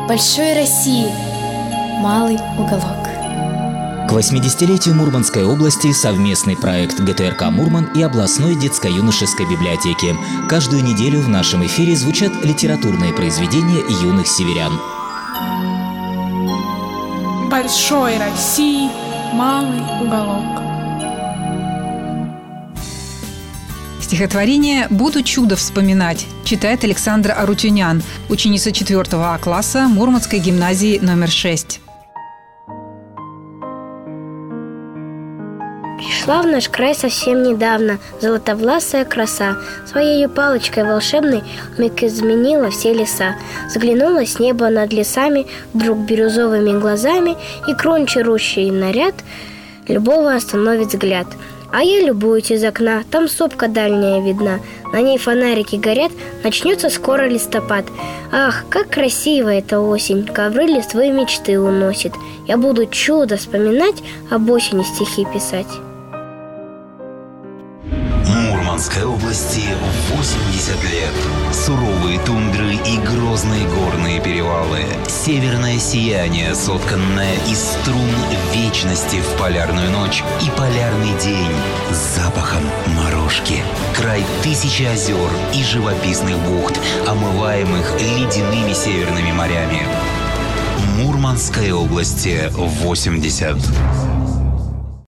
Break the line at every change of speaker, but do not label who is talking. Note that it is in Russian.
большой России малый уголок.
К 80-летию Мурманской области совместный проект ГТРК «Мурман» и областной детско-юношеской библиотеки. Каждую неделю в нашем эфире звучат литературные произведения юных северян.
Большой России малый уголок.
Стихотворение «Буду чудо вспоминать» читает Александра Арутюнян, ученица 4 А класса Мурманской гимназии номер 6.
Пришла в наш край совсем недавно золотовласая краса. Своей палочкой волшебной вмиг изменила все леса. Взглянула с неба над лесами вдруг бирюзовыми глазами, и крон чарущий наряд любого остановит взгляд. А я любуюсь из окна, там сопка дальняя видна, на ней фонарики горят, начнется скоро листопад. Ах, как красиво эта осень, ковры листвы мечты уносит. Я буду чудо вспоминать, об осени стихи писать.
Мурманской области 80 лет. Суровые тундры и грозные горные перевалы. Северное сияние, сотканное из струн вечности в полярную ночь и полярный день с запахом морожки. Край тысячи озер и живописных бухт, омываемых ледяными северными морями. Мурманской области 80.